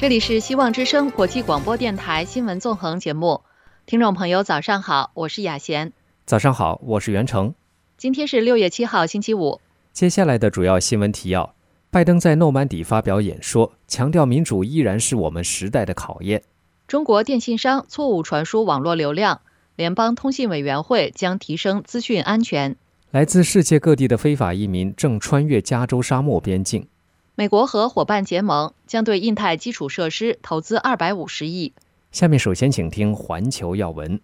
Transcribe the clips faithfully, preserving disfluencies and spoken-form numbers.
这里是希望之声国际广播电台新闻纵横节目，听众朋友早上好，我是雅贤。 早上好，我是袁成。 今天是六月七号星期五。 接下来的主要新闻提要：拜登在诺曼底发表演说，强调民主依然是我们时代的考验。 中国电信商错误传输网络流量，联邦通信委员会将提升资讯安全。 来自世界各地的非法移民正穿越加州沙漠边境。 美国和伙伴结盟将对印太基础设施投资二百五十亿。 下面首先请听环球要闻。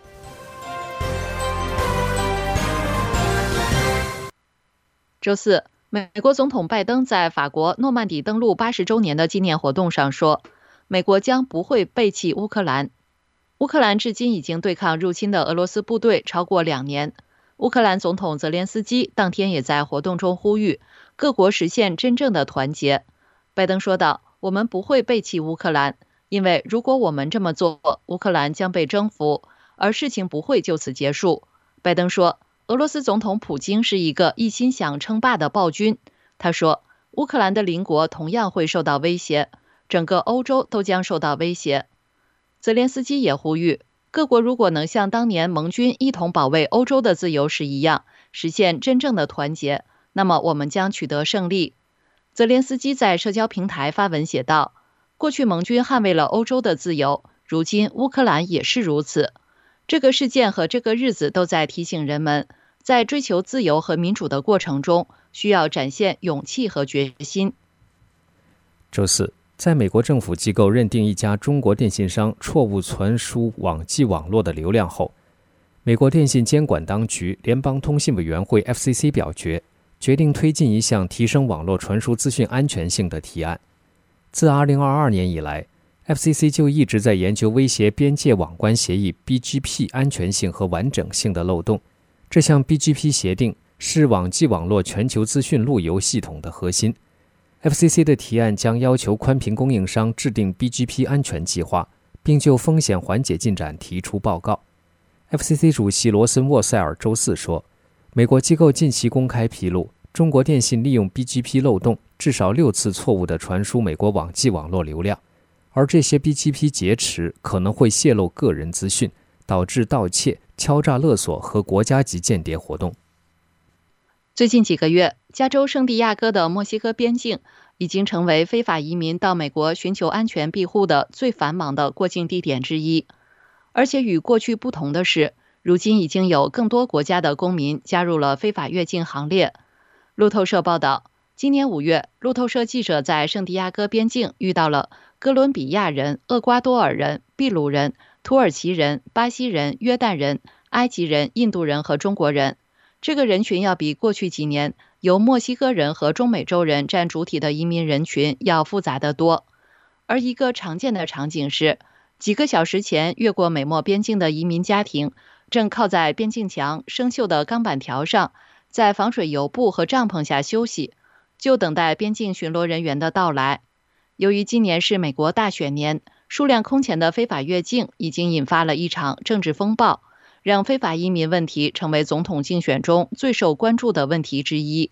周四，美国总统拜登在法国诺曼底登陆八十周年的纪念活动上说，美国将不会背弃乌克兰。乌克兰至今已经对抗入侵的俄罗斯部队超过两年。乌克兰总统泽连斯基当天也在活动中呼吁各国实现真正的团结。拜登说道，我们不会背弃乌克兰，因为如果我们这么做，乌克兰将被征服，而事情不会就此结束。拜登说，俄罗斯总统普京是一个一心想称霸的暴君。他说，乌克兰的邻国同样会受到威胁，整个欧洲都将受到威胁。泽连斯基也呼吁，各国如果能像当年盟军一同保卫欧洲的自由时一样，实现真正的团结，那么我们将取得胜利。泽连斯基在社交平台发文写道，过去盟军捍卫了欧洲的自由，如今乌克兰也是如此。这个事件和这个日子都在提醒人们，在追求自由和民主的过程中，需要展现勇气和决心。 周四，在美国政府机构认定一家中国电信商错误传输网际网络的流量后，美国电信监管当局联邦通信委员会 F C C 表决，决定推进一项提升网络传输资讯安全性的提案。自二零二二年以来， F C C 就一直在研究威胁边界网关协议 B G P 安全性和完整性的漏洞。这项 B G P 协定是网际网络全球资讯路由系统的核心。F C C 的提案将要求宽频供应商制定 B G P 安全计划，并就风险缓解进展提出报告。F C C 主席罗森沃塞尔周四说，美国机构近期公开披露，中国电信利用 B G P 漏洞至少六次错误地传输美国网际网络流量，而这些 B G P 劫持可能会泄露个人资讯，导致盗窃、敲诈勒索和国家级间谍活动。 最近几个月，加州圣地亚哥的墨西哥边境已经成为非法移民到美国寻求安全庇护的最繁忙的过境地点之一。而且与过去不同的是，如今已经有更多国家的公民加入了非法越境行列。路透社报道，今年五月，路透社记者在圣地亚哥边境遇到了哥伦比亚人、厄瓜多尔人、秘鲁人、土耳其人、巴西人、约旦人、埃及人、印度人和中国人。这个人群要比过去几年由墨西哥人和中美洲人占主体的移民人群要复杂得多。而一个常见的场景是，几个小时前越过美墨边境的移民家庭正靠在边境墙生锈的钢板条上，在防水油布和帐篷下休息，就等待边境巡逻人员的到来。由于今年是美国大选年，数量空前的非法越境已经引发了一场政治风暴，让非法移民问题成为总统竞选中最受关注的问题之一。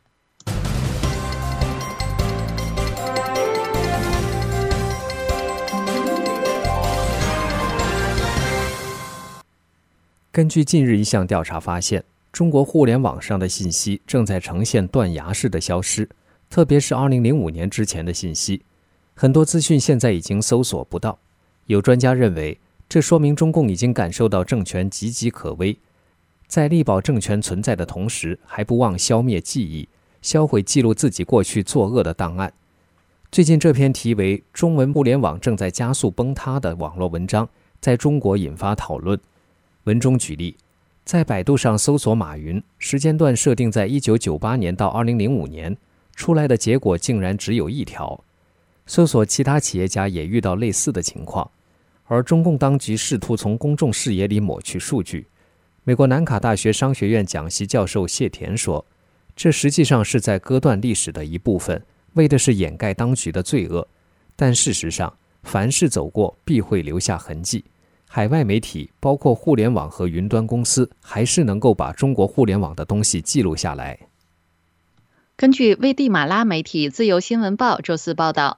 根据近日一项调查发现，中国互联网上的信息正在呈现断崖式的消失，特别是二零零五年之前的信息，很多资讯现在已经搜索不到。有专家认为，这说明中共已经感受到政权岌岌可危，在力保政权存在的同时，还不忘消灭记忆，销毁记录自己过去作恶的档案。最近这篇题为《中文互联网正在加速崩塌》的网络文章在中国引发讨论。文中举例，在百度上搜索马云，时间段设定在一九九八年到二零零五年，出来的结果竟然只有一条。搜索其他企业家也遇到类似的情况，而中共当局试图从公众视野里抹去数据。美国南卡大学商学院讲席教授谢田说，这实际上是在割断历史的一部分，为的是掩盖当局的罪恶。但事实上，凡是走过必会留下痕迹。海外媒体，包括互联网和云端公司，还是能够把中国互联网的东西记录下来。 根据危地马拉媒体《自由新闻报》周四报道，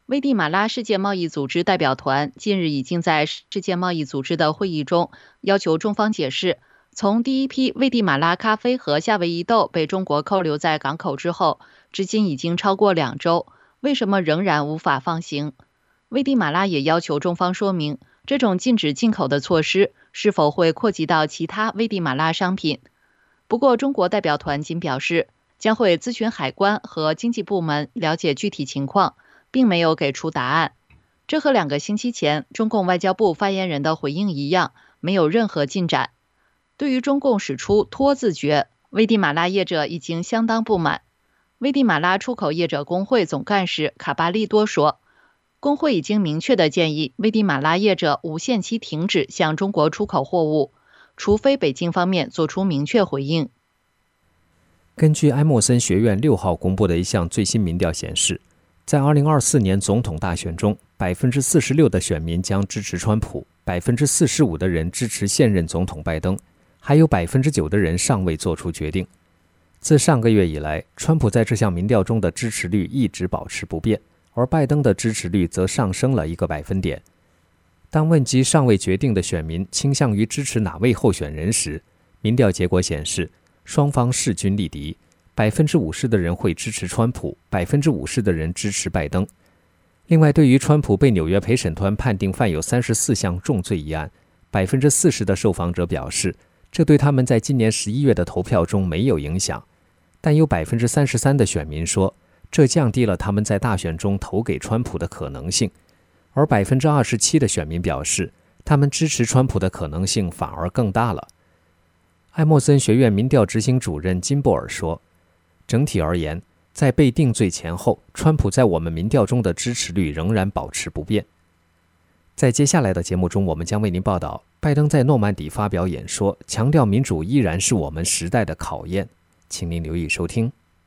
危地马拉世界贸易组织代表团近日已经在世界贸易组织的会议中要求中方解释，从第一批危地马拉咖啡和夏威夷豆被中国扣留在港口之后，至今已经超过两周，为什么仍然无法放行？危地马拉也要求中方说明，这种禁止进口的措施是否会扩及到其他危地马拉商品。不过，中国代表团仅表示，将会咨询海关和经济部门了解具体情况，并没有给出答案。这和两个星期前中共外交部发言人的回应一样，没有任何进展。对于中共使出拖字诀，危地马拉业者已经相当不满。危地马拉出口业者工会总干事卡巴利多说，工会已经明确地建议危地马拉业者无限期停止向中国出口货物，除非北京方面做出明确回应。 根据埃默森学院六号公布的一项最新民调显示，在二零二四年总统大选中， 百分之四十六 的选民将支持川普， 百分之四十五 的人支持现任总统拜登，还有 百分之九 的人尚未做出决定。自上个月以来，川普在这项民调中的支持率一直保持不变，而拜登的支持率则上升了一个百分点。当问及尚未决定的选民倾向于支持哪位候选人时，民调结果显示，双方势均力敌， 百分之五十 的人会支持川普， 百分之五十 的人支持拜登。另外，对于川普被纽约陪审团判定犯有三十四项重罪一案， 百分之四十 的受访者表示，这对他们在今年十一月的投票中没有影响，但有 百分之三十三 的选民说，这降低了他们在大选中投给川普的可能性，而 百分之二十七 的选民表示，他们支持川普的可能性反而更大了。艾默森学院民调执行主任金布尔说，整体而言，在被定罪前后，川普在我们民调中的支持率仍然保持不变。在接下来的节目中，我们将为您报道拜登在诺曼底发表演说，强调民主依然是我们时代的考验。请您留意收听。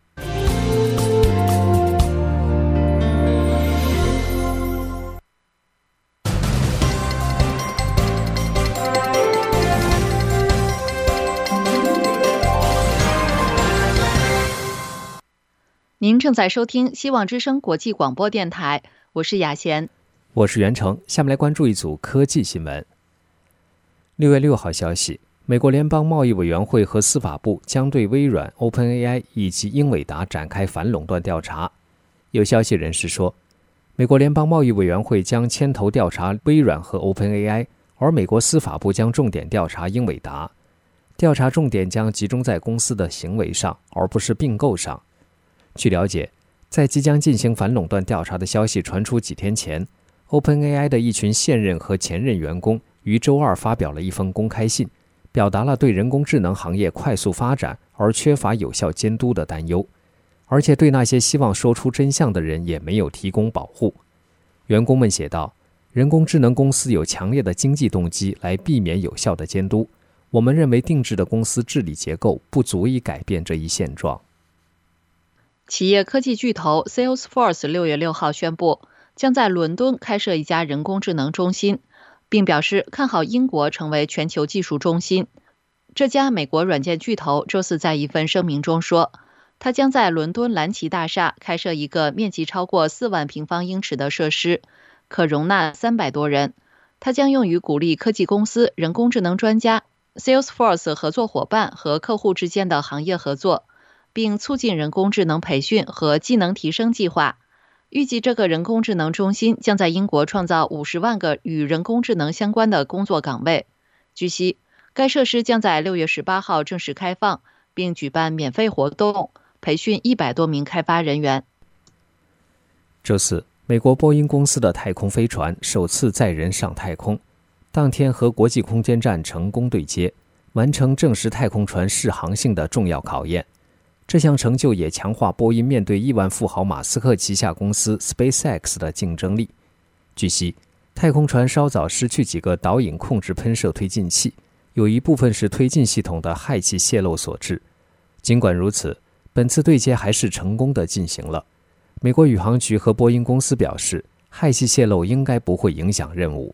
您正在收听希望之声国际广播电台，我是雅贤， 我是袁成。下面来关注一组科技新闻。六月六号消息，美国联邦贸易委员会和司法部将对微软、OpenAI 以及英伟达展开反垄断调查。有消息人士说，美国联邦贸易委员会将牵头调查微软和 OpenAI， 而美国司法部将重点调查英伟达。调查重点将集中在公司的行为上，而不是并购上。据了解，在即将进行反垄断调查的消息传出几天前， OpenAI 的一群现任和前任员工于周二发表了一封公开信，表达了对人工智能行业快速发展而缺乏有效监督的担忧，而且对那些希望说出真相的人也没有提供保护。员工们写道，人工智能公司有强烈的经济动机来避免有效的监督，我们认为定制的公司治理结构不足以改变这一现状。 企业科技巨头 Salesforce 六月六号宣布，将在伦敦开设一家人工智能中心，并表示看好英国成为全球技术中心。这家美国软件巨头周四在一份声明中说，它将在伦敦蓝旗大厦开设一个面积超过四万平方英尺的设施，可容纳三百多人。它将用于鼓励科技公司、人工智能专家、Salesforce 合作伙伴和客户之间的行业合作，并促进人工智能培训和技能提升计划。预计这个人工智能中心将在英国创造五十万个与人工智能相关的工作岗位。据悉，该设施将在六月十八号正式开放，并举办免费活动，培训一百多名开发人员。 周四，美国波音公司的太空飞船首次载人上太空，当天和国际空间站成功对接，完成证实太空船适航性的重要考验。这项成就也强化波音面对亿万富豪马斯克旗下公司 SpaceX 的竞争力。据悉，太空船稍早失去几个导引控制喷射推进器，有一部分是推进系统的氦气泄漏所致。尽管如此，本次对接还是成功地进行了。美国宇航局和波音公司表示，氦气泄漏应该不会影响任务。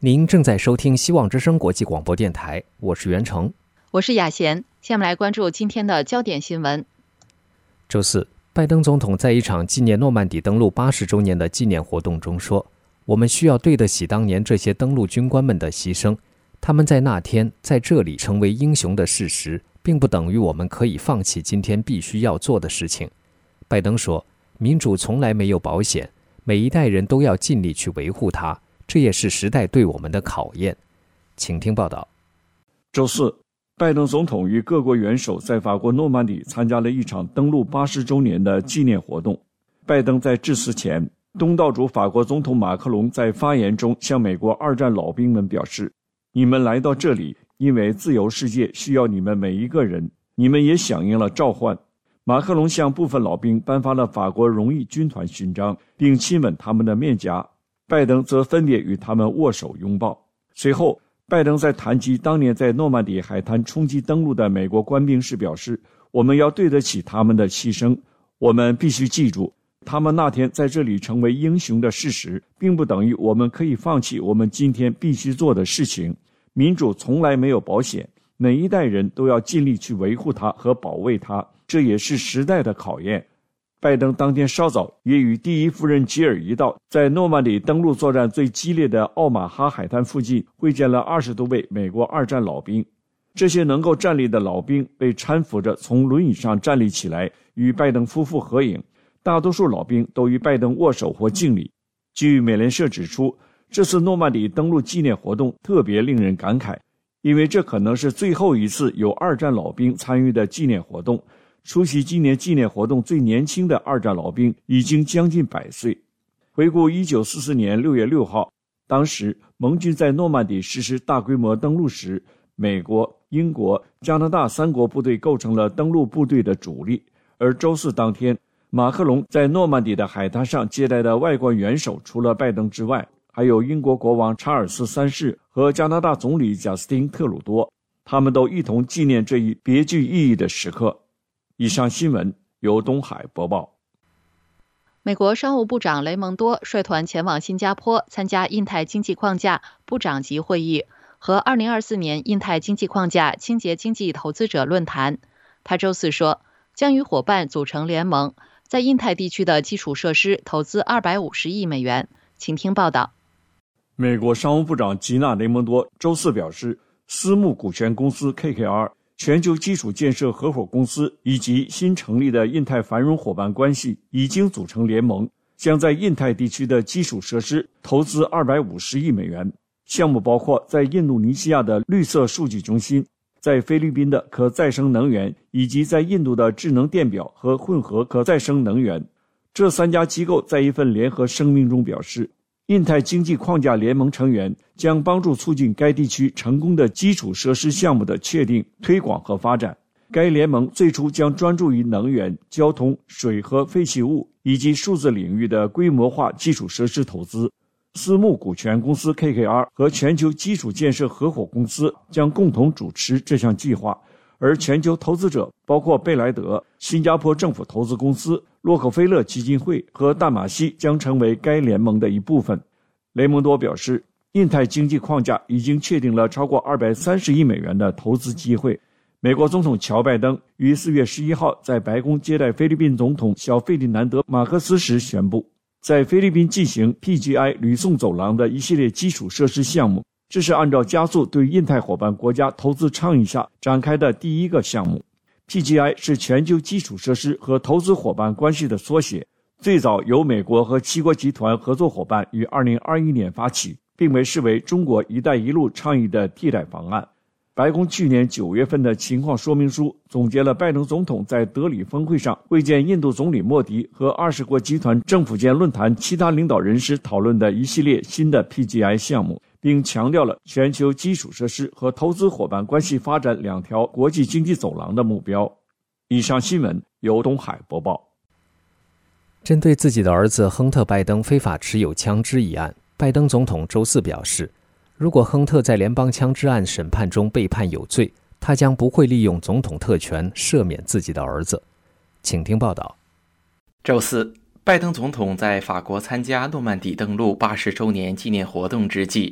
您正在收听希望之声国际广播电台，我是袁成， 我是雅贤。下面来关注今天的焦点新闻。 周四，拜登总统在一场纪念诺曼底登陆八十周年的纪念活动中说，我们需要对得起当年这些登陆军官们的牺牲，他们在那天在这里成为英雄的事实，并不等于我们可以放弃今天必须要做的事情。拜登说，民主从来没有保险，每一代人都要尽力去维护它，这也是时代对我们的考验。请听报道。 周四，拜登总统与各国元首在法国诺曼底参加了一场登陆八十周年的纪念活动。拜登在致辞前，东道主法国总统马克龙在发言中向美国二战老兵们表示，你们来到这里，因为自由世界需要你们每一个人，你们也响应了召唤。马克龙向部分老兵颁发了法国荣誉军团勋章，并亲吻他们的面颊。拜登则分别与他们握手拥抱。随后，拜登在谈及当年在诺曼底海滩冲击登陆的美国官兵时表示，我们要对得起他们的牺牲，我们必须记住，他们那天在这里成为英雄的事实，并不等于我们可以放弃我们今天必须做的事情。民主从来没有保险，每一代人都要尽力去维护它和保卫它，这也是时代的考验。拜登当天稍早也与第一夫人吉尔一道，在诺曼底登陆作战最激烈的奥马哈海滩附近会见了二十多位美国二战老兵。这些能够站立的老兵被搀扶着从轮椅上站立起来，与拜登夫妇合影。大多数老兵都与拜登握手或敬礼。据美联社指出，这次诺曼底登陆纪念活动特别令人感慨，因为这可能是最后一次有二战老兵参与的纪念活动。出席今年纪念活动最年轻的二战老兵已经将近百岁。回顾一九四四年六月六号，当时盟军在诺曼底实施大规模登陆时，美国、英国、加拿大三国部队构成了登陆部队的主力。而周四当天，马克龙在诺曼底的海滩上接待的外国元首，除了拜登之外，还有英国国王查尔斯三世和加拿大总理贾斯汀·特鲁多，他们都一同纪念这一别具意义的时刻。以上新闻由东海播报。 美国商务部长雷蒙多率团前往新加坡参加印太经济框架部长级会议和二零二四年印太经济框架清洁经济投资者论坛。他周四说，将与伙伴组成联盟，在印太地区的基础设施投资二百五十亿美元。请听报道。 美国商务部长吉娜·雷蒙多周四表示，私募股权公司 K K R、全球基础建设合伙公司以及新成立的印太繁荣伙伴关系已经组成联盟，将在印太地区的基础设施投资二百五十亿美元。项目包括在印度尼西亚的绿色数据中心，在菲律宾的可再生能源，以及在印度的智能电表和混合可再生能源。这三家机构在一份联合声明中表示，印太经济框架联盟成员将帮助促进该地区成功的基础设施项目的确定、推广和发展。该联盟最初将专注于能源、交通、水和废弃物以及数字领域的规模化基础设施投资。私募股权公司 K K R 和全球基础建设合伙公司将共同主持这项计划，而全球投资者包括贝莱德、新加坡政府投资公司、洛克菲勒基金会和淡马锡将成为该联盟的一部分。雷蒙多表示，印太经济框架已经确定了超过二百三十亿美元的投资机会。美国总统乔拜登于四月十一号在白宫接待菲律宾总统小费迪南德·马克思时宣布，在菲律宾进行 P G I 吕宋走廊的一系列基础设施项目，这是按照加速对印太伙伴国家投资倡议下展开的第一个项目。P G I 是全球基础设施和投资伙伴关系的缩写，最早由美国和七国集团合作伙伴于二零二一年发起，并被视为中国一带一路倡议的替代方案。白宫去年九月份的情况说明书总结了拜登总统在德里峰会上会见印度总理莫迪和二十国集团政府间论坛其他领导人时讨论的一系列新的 P G I 项目，并强调了全球基础设施和投资伙伴关系发展两条国际经济走廊的目标。以上新闻由东海播报。 针对自己的儿子亨特·拜登非法持有枪支一案，拜登总统周四表示，如果亨特在联邦枪支案审判中被判有罪，他将不会利用总统特权赦免自己的儿子。请听报道。 周四，拜登总统在法国参加诺曼底登陆八十周年纪念活动之际，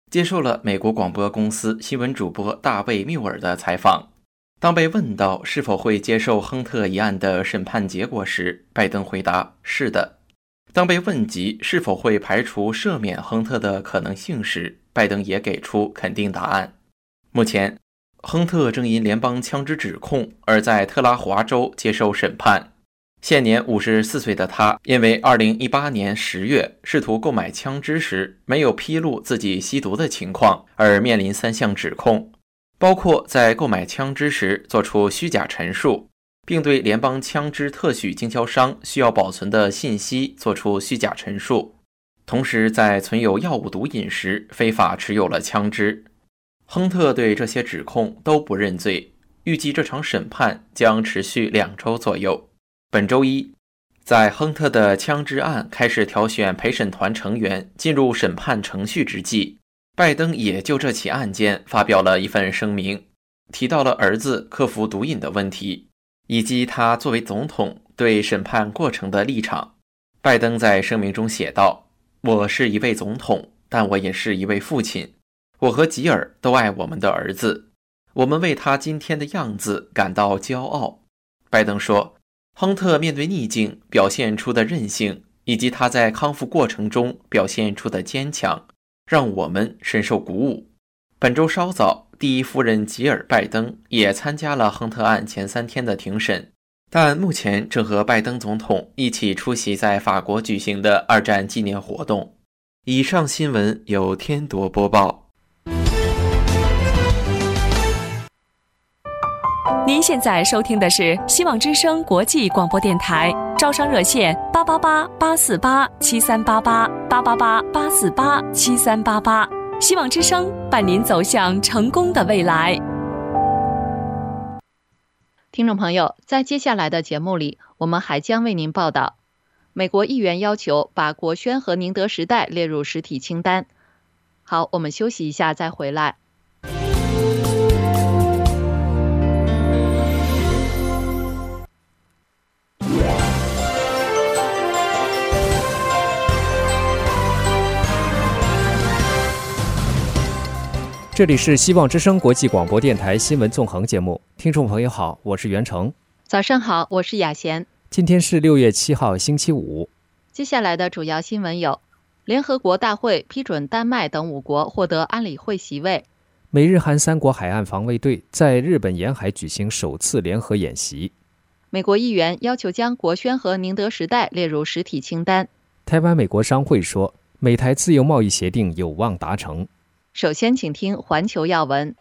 接受了美国广播公司新闻主播大卫·缪尔的采访。当被问到是否会接受亨特一案的审判结果时，拜登回答是的。当被问及是否会排除赦免亨特的可能性时，拜登也给出肯定答案。目前，亨特正因联邦枪支指控而在特拉华州接受审判。现年五十四岁的他，因为二零一八年十月试图购买枪支时没有披露自己吸毒的情况，而面临三项指控，包括在购买枪支时做出虚假陈述，并对联邦枪支特许经销商需要保存的信息做出虚假陈述，同时在存有药物毒瘾时非法持有了枪支。亨特对这些指控都不认罪，预计这场审判将持续两周左右。本周一，在亨特的枪支案开始挑选陪审团成员进入审判程序之际，拜登也就这起案件发表了一份声明，提到了儿子克服毒瘾的问题，以及他作为总统对审判过程的立场。拜登在声明中写道：我是一位总统，但我也是一位父亲。我和吉尔都爱我们的儿子，我们为他今天的样子感到骄傲。拜登说，亨特面对逆境表现出的韧性，以及他在康复过程中表现出的坚强，让我们深受鼓舞。本周稍早，第一夫人吉尔·拜登也参加了亨特案前三天的庭审，但目前正和拜登总统一起出席在法国举行的二战纪念活动。以上新闻由天铎播报。 您现在收听的是希望之声国际广播电台，招商热线八八八八四八七三八八八八八八四八七三八八。希望之声伴您走向成功的未来。 听众朋友，在接下来的节目里，我们还将为您报道：美国议员要求把国轩和宁德时代列入实体清单。好，我们休息一下再回来。 这里是希望之声国际广播电台新闻纵横节目，听众朋友好，我是袁成。 早上好，我是雅贤。 今天是六月七号星期五。 接下来的主要新闻有：联合国大会批准丹麦等五国获得安理会席位； 美日韩三国海岸防卫队在日本沿海举行首次联合演习； 美国议员要求将国轩和宁德时代列入实体清单； 台湾美国商会说，美台自由贸易协定有望达成。 首先请听环球要闻。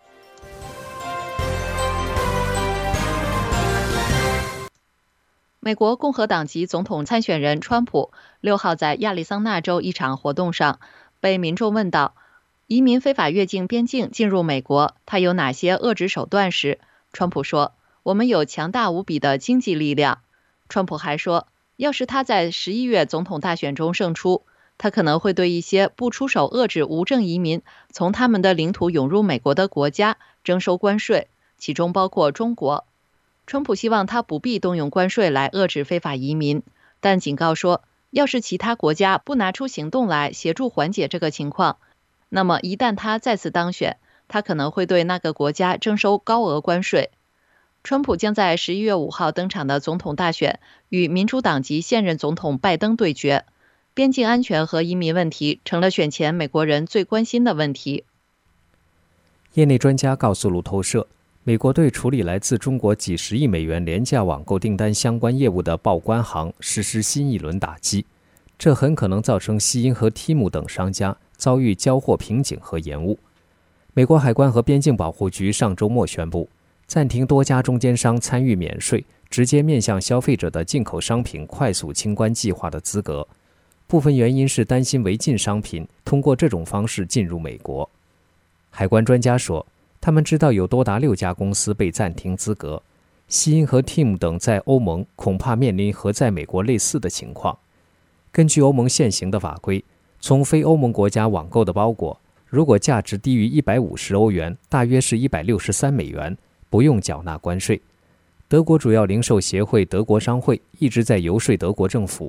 美国共和党籍总统参选人川普六号在亚利桑那州一场活动上被民众问到，移民非法越境边境进入美国，他有哪些遏制手段时，川普说，我们有强大无比的经济力量。川普还说，要是他在十一月总统大选中胜出，他可能会对一些不出手遏制无证移民从他们的领土涌入美国的国家征收关税，其中包括中国。川普希望他不必动用关税来遏制非法移民，但警告说，要是其他国家不拿出行动来协助缓解这个情况，那么一旦他再次当选，他可能会对那个国家征收高额关税。川普将在十一月五号登场的总统大选与民主党籍现任总统拜登对决。边境安全和移民问题成了选前美国人最关心的问题。 业内专家告诉路透社，美国对处理来自中国几十亿美元廉价网购订单相关业务的报关行实施新一轮打击，这很可能造成西英和 T I M 等商家遭遇交货瓶颈和延误。美国海关和边境保护局上周末宣布，暂停多家中间商参与免税、直接面向消费者的进口商品快速清关计划的资格。部分原因是担心违禁商品通过这种方式进入美国。海关专家说，他们知道有多达六家公司被暂停资格，西英和 T I M 等在欧盟恐怕面临和在美国类似的情况。根据欧盟现行的法规，从非欧盟国家网购的包裹，如果价值低于一百五十欧元，大约是一百六十三美元，不用缴纳关税。德国主要零售协会德国商会一直在游说德国政府，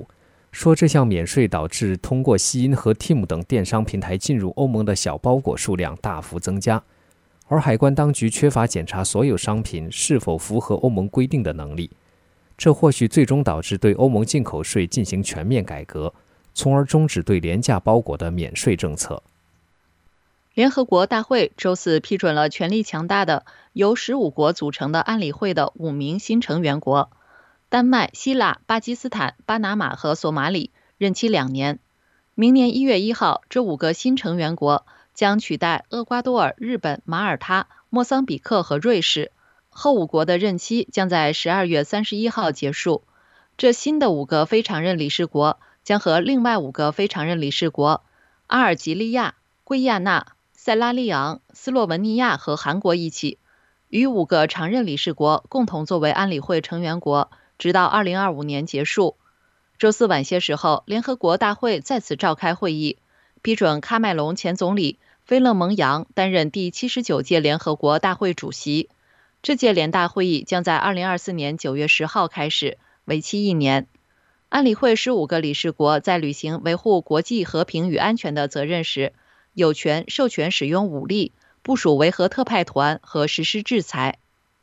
说这项免税导致通过西因和 T I M 等电商平台进入欧盟的小包裹数量大幅增加，而海关当局缺乏检查所有商品是否符合欧盟规定的能力，这或许最终导致对欧盟进口税进行全面改革，从而终止对廉价包裹的免税政策。 联合国大会周四批准了权力强大的由十五国组成的安理会的五名新成员国：丹麦、希腊、巴基斯坦、巴拿马和索马里，任期两年。明年一月一号，这五个新成员国将取代厄瓜多尔、日本、马耳他、莫桑比克和瑞士。后五国的任期将在十二月三十一号结束。这新的五个非常任理事国将和另外五个非常任理事国阿尔及利亚、圭亚那、塞拉利昂、斯洛文尼亚和韩国一起，与五个常任理事国共同作为安理会成员国，直到二零二五年结束。周四晚些时候，联合国大会再次召开会议，批准喀麦隆前总理菲勒蒙扬担任第七十九届联合国大会主席。这届联大会议将在二零二四年九月十号开始，为期一年。安理会十五个理事国在履行维护国际和平与安全的责任时，有权授权使用武力，部署维和特派团和实施制裁。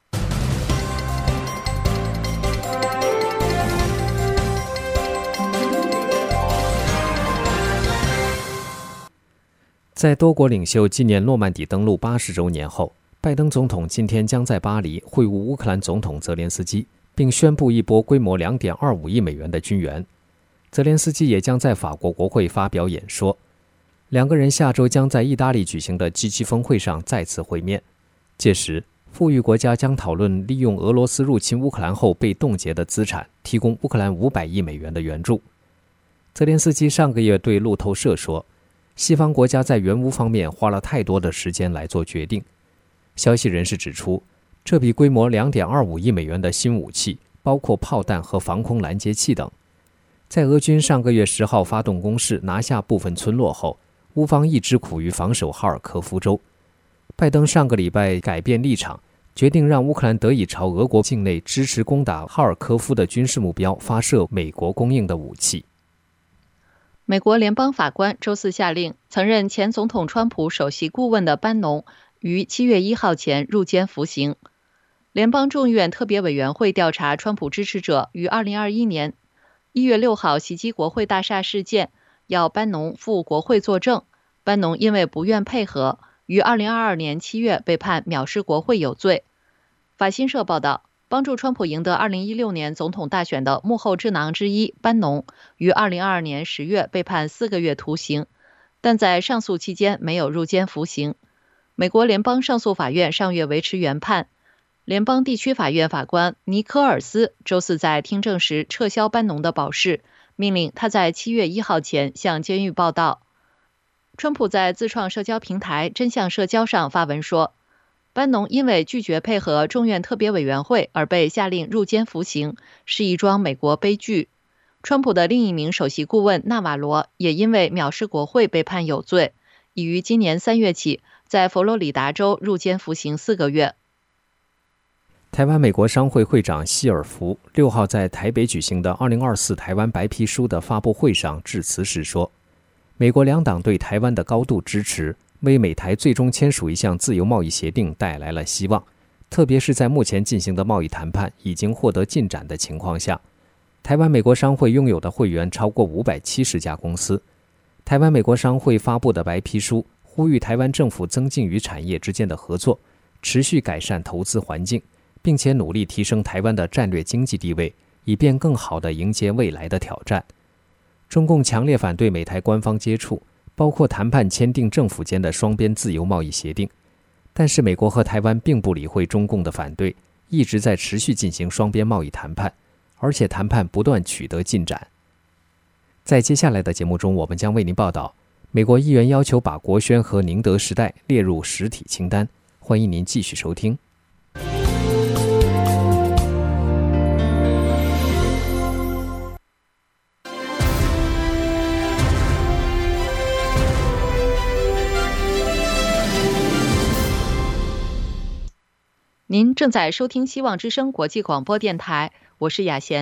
在多国领袖纪念诺曼底登陆八十周年后，拜登总统今天将在巴黎会晤乌克兰总统泽连斯基，并宣布一波规模 两点二五亿美元的军援。泽连斯基也将在法国国会发表演说。两个人下周将在意大利举行的 G 七 峰会上再次会面，届时富裕国家将讨论利用俄罗斯入侵乌克兰后被冻结的资产，提供乌克兰五百亿美元的援助。泽连斯基上个月对路透社说，西方国家在援乌方面花了太多的时间来做决定。消息人士指出，这笔规模 两点二五亿美元的新武器包括炮弹和防空拦截器等。在俄军上个月十号发动攻势，拿下部分村落后，乌方一直苦于防守哈尔科夫州。拜登上个礼拜改变立场，决定让乌克兰得以朝俄国境内支持攻打哈尔科夫的军事目标发射美国供应的武器。 美国联邦法官周四下令，曾任前总统川普首席顾问的班农于七月一号前入监服刑。联邦众议院特别委员会调查川普支持者于二零二一年一月六号袭击国会大厦事件，要班农赴国会作证。班农因为不愿配合，于二零二二年七月被判藐视国会有罪。法新社报道，帮助川普赢得二零一六年总统大选的幕后智囊之一班农于二零二二年十月被判四个月徒刑，但在上诉期间没有入监服刑。美国联邦上诉法院上月维持原判。联邦地区法院法官尼科尔斯周四在听证时撤销班农的保释，命令他在七月一号前向监狱报到。川普在自创社交平台真相社交上发文说，班农因为拒绝配合众院特别委员会而被下令入监服刑，是一桩美国悲剧。川普的另一名首席顾问纳瓦罗也因为藐视国会被判有罪，已于今年三月起在佛罗里达州入监服刑四个月。 台湾美国商会会长希尔福六号在台北举行的二零二四台湾白皮书的发布会上致辞时说，美国两党对台湾的高度支持为美台最终签署一项自由贸易协定带来了希望，特别是在目前进行的贸易谈判已经获得进展的情况下。台湾美国商会拥有的会员超过五百七十家公司。台湾美国商会发布的白皮书呼吁台湾政府增进与产业之间的合作，持续改善投资环境，并且努力提升台湾的战略经济地位，以便更好地迎接未来的挑战。中共强烈反对美台官方接触，包括谈判签订政府间的双边自由贸易协定，但是美国和台湾并不理会中共的反对，一直在持续进行双边贸易谈判，而且谈判不断取得进展。在接下来的节目中，我们将为您报道美国议员要求把国轩和宁德时代列入实体清单。欢迎您继续收听。 您正在收听希望之声国际广播电台，我是雅贤。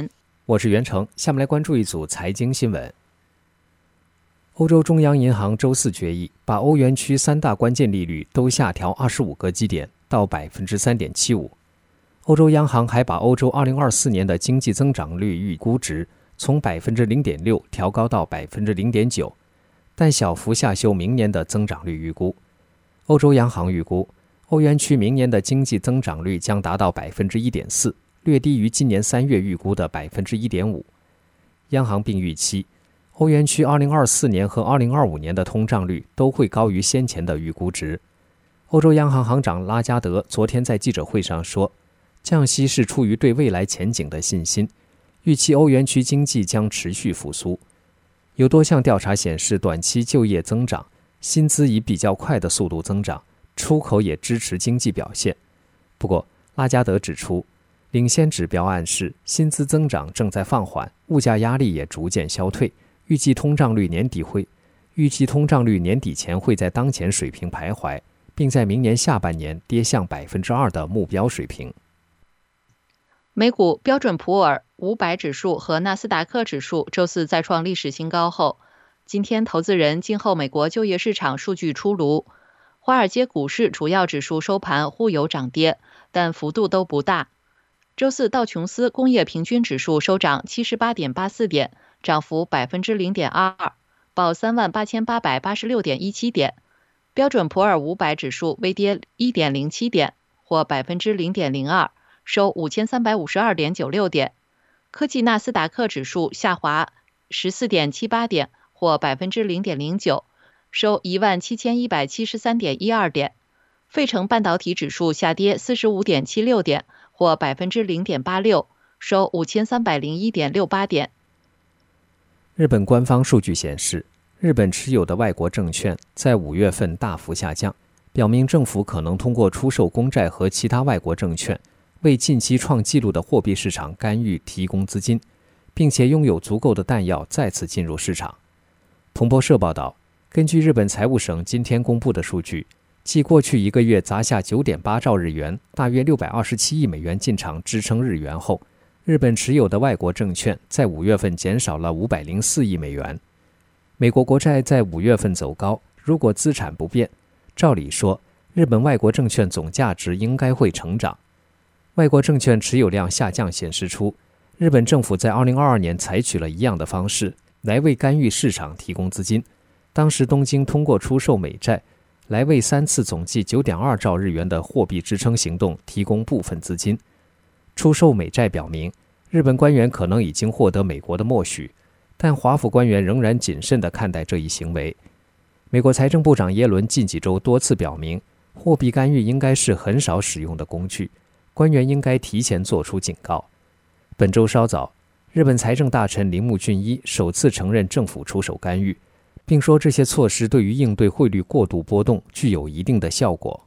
我是袁成，下面来关注一组财经新闻。欧洲中央银行周四决议，把欧元区三大关键利率都下调二十五个基点到 百分之三点七五。欧洲央行还把欧洲二零二四年的经济增长率预估值从 百分之零点六 调高到 百分之零点九， 但小幅下修明年的增长率预估。欧洲央行预估，欧元区明年的经济增长率将达到 百分之一点四， 略低于今年三月预估的 百分之一点五。 央行并预期欧元区二零二四年和二零二五年的通胀率都会高于先前的预估值。欧洲央行行长拉加德昨天在记者会上说，降息是出于对未来前景的信心，预期欧元区经济将持续复苏。有多项调查显示，短期就业增长、薪资以比较快的速度增长，出口也支持经济表现。不过，拉加德指出，领先指标暗示薪资增长正在放缓，物价压力也逐渐消退。预计通胀率年底会，预计通胀率年底前会在当前水平徘徊，并在明年下半年跌向 百分之二 的目标水平。 美股标准普尔五百指数和纳斯达克指数周四再创历史新高后，今天投资人静候美国就业市场数据出炉。华尔街股市主要指数收盘互有涨跌，但幅度都不大。周四道琼斯工业平均指数收涨 七十八点八四 点，涨幅 百分之零点二二， 报 三万八千八百八十六点一七 点。标准普尔五百指数微跌 一点零七 点，或 百分之零点零二， 收 五千三百五十二点九六 点。科技纳斯达克指数下滑 十四点七八 点，或 百分之零点零九， 收 一万七千一百七十三点一二 点。费城半导体指数下跌 四十五点七六 点，或 百分之零点八六， 收 五千三百零一点六八 点。 日本官方数据显示，日本持有的外国证券在五月份大幅下降，表明政府可能通过出售公债和其他外国证券，为近期创纪录的货币市场干预提供资金，并且拥有足够的弹药再次进入市场。彭博社报道，根据日本财务省今天公布的数据，继过去一个月砸下 九点八兆日元，大约六百二十七亿美元进场支撑日元后，日本持有的外国证券在五月份减少了五百零四亿美元。美国国债在五月份走高，如果资产不变，照理说，日本外国证券总价值应该会成长。外国证券持有量下降显示出，日本政府在二零二二年采取了一样的方式来为干预市场提供资金。当时东京通过出售美债来为三次总计 九点二兆日元的货币支撑行动提供部分资金。出售美债表明，日本官员可能已经获得美国的默许，但华府官员仍然谨慎地看待这一行为。美国财政部长耶伦近几周多次表明，货币干预应该是很少使用的工具，官员应该提前做出警告。本周稍早，日本财政大臣铃木俊一首次承认政府出手干预，并说这些措施对于应对汇率过度波动具有一定的效果。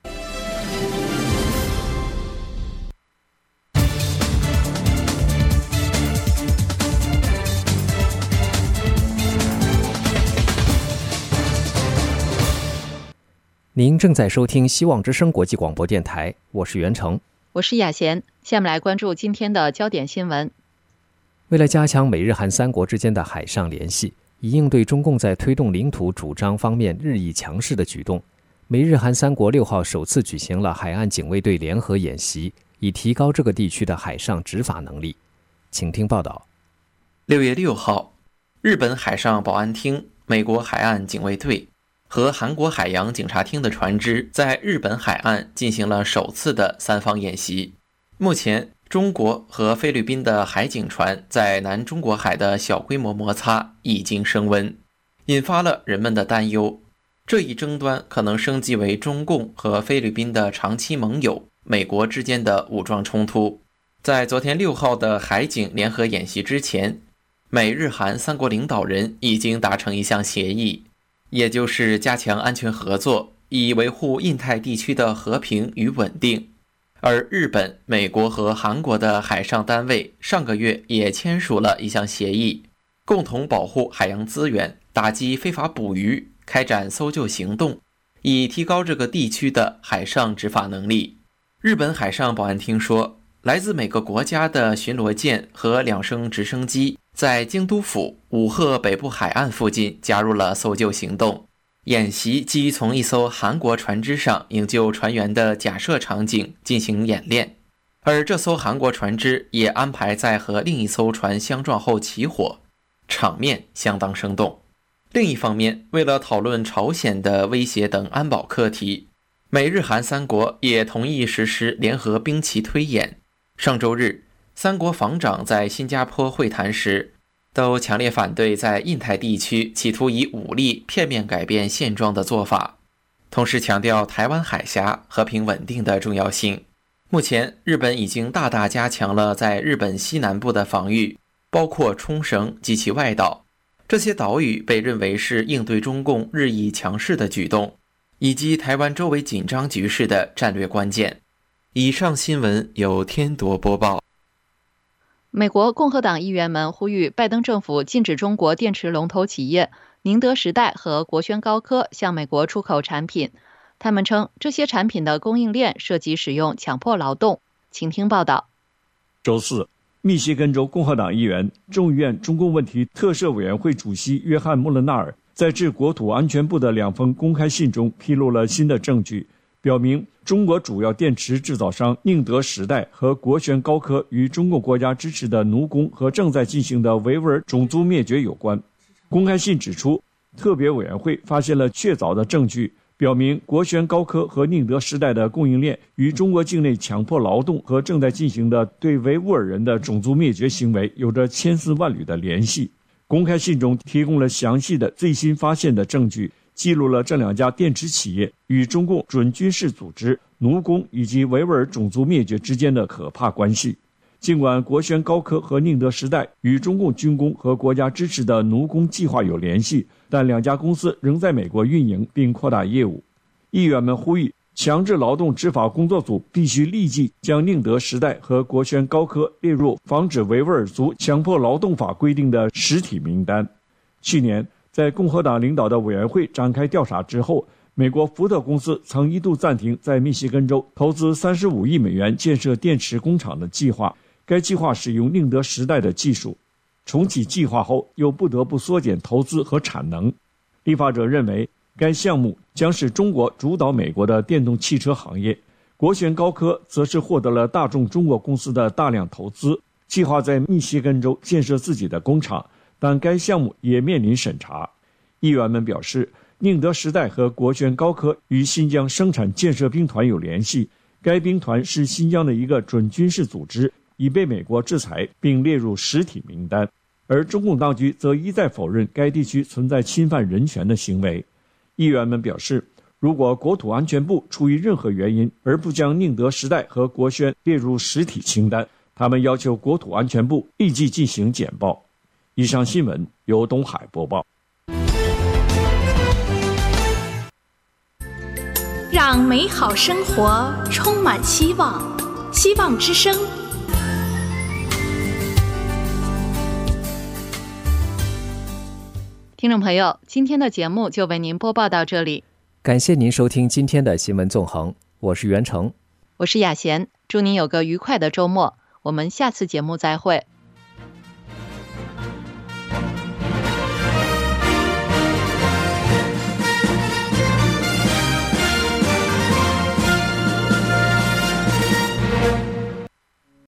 您正在收听希望之声国际广播电台，我是袁成， 我是雅贤。下面来关注今天的焦点新闻。 为了加强美日韩三国之间的海上联系，以应对中共在推动领土主张方面日益强势的举动，美日韩三国六号首次举行了海岸警卫队联合演习，以提高这个地区的海上执法能力。请听报道。 六月六号，日本海上保安厅、美国海岸警卫队和韩国海洋警察厅的船只在日本海岸进行了首次的三方演习。目前，中国和菲律宾的海警船在南中国海的小规模摩擦已经升温，引发了人们的担忧。这一争端可能升级为中共和菲律宾的长期盟友美国之间的武装冲突。在昨天六号的海警联合演习之前，美日韩三国领导人已经达成一项协议，也就是加强安全合作，以维护印太地区的和平与稳定。而日本、美国和韩国的海上单位上个月也签署了一项协议，共同保护海洋资源，打击非法捕鱼，开展搜救行动，以提高这个地区的海上执法能力。日本海上保安厅说， 来自每个国家的巡逻舰和两声直升机在京都府武贺北部海岸附近加入了搜救行动。演习基于从一艘韩国船只上营救船员的假设场景进行演练，而这艘韩国船只也安排在和另一艘船相撞后起火，场面相当生动。另一方面，为了讨论朝鲜的威胁等安保课题，美日韩三国也同意实施联合兵棋推演。上周日，三国防长在新加坡会谈时都强烈反对在印太地区企图以武力片面改变现状的做法，同时强调台湾海峡和平稳定的重要性。目前，日本已经大大加强了在日本西南部的防御，包括冲绳及其外岛。这些岛屿被认为是应对中共日益强势的举动，以及台湾周围紧张局势的战略关键。以上新闻由天铎播报。 美国共和党议员们呼吁拜登政府禁止中国电池龙头企业宁德时代和国轩高科向美国出口产品。他们称这些产品的供应链涉及使用强迫劳动。请听报道。 周四，密歇根州共和党议员、众议院中共问题特设委员会主席约翰·穆勒纳尔在致国土安全部的两封公开信中披露了新的证据，表明中国主要电池制造商宁德时代和国轩高科与中国国家支持的奴工和正在进行的维吾尔种族灭绝有关。公开信指出，特别委员会发现了确凿的证据，表明国轩高科和宁德时代的供应链与中国境内强迫劳动和正在进行的对维吾尔人的种族灭绝行为有着千丝万缕的联系。公开信中提供了详细的最新发现的证据，记录了这两家电池企业与中共准军事组织、奴工以及维吾尔种族灭绝之间的可怕关系。尽管国轩高科和宁德时代与中共军工和国家支持的奴工计划有联系，但两家公司仍在美国运营并扩大业务。议员们呼吁强制劳动执法工作组必须立即将宁德时代和国轩高科列入防止维吾尔族强迫劳动法规定的实体名单。去年，在共和党领导的委员会展开调查之后，美国福特公司曾一度暂停在密歇根州投资三十五亿美元建设电池工厂的计划。该计划使用宁德时代的技术，重启计划后又不得不缩减投资和产能。立法者认为该项目将使中国主导美国的电动汽车行业。国轩高科则是获得了大众中国公司的大量投资，计划在密歇根州建设自己的工厂，但该项目也面临审查。议员们表示，宁德时代和国轩高科与新疆生产建设兵团有联系，该兵团是新疆的一个准军事组织，已被美国制裁并列入实体名单，而中共当局则一再否认该地区存在侵犯人权的行为。议员们表示，如果国土安全部出于任何原因而不将宁德时代和国轩列入实体清单，他们要求国土安全部立即进行简报。以上新闻由东海播报。 让美好生活充满希望，希望之声。 听众朋友，今天的节目就为您播报到这里， 感谢您收听今天的新闻纵横，我是袁成， 我是雅贤，祝您有个愉快的周末，我们下次节目再会。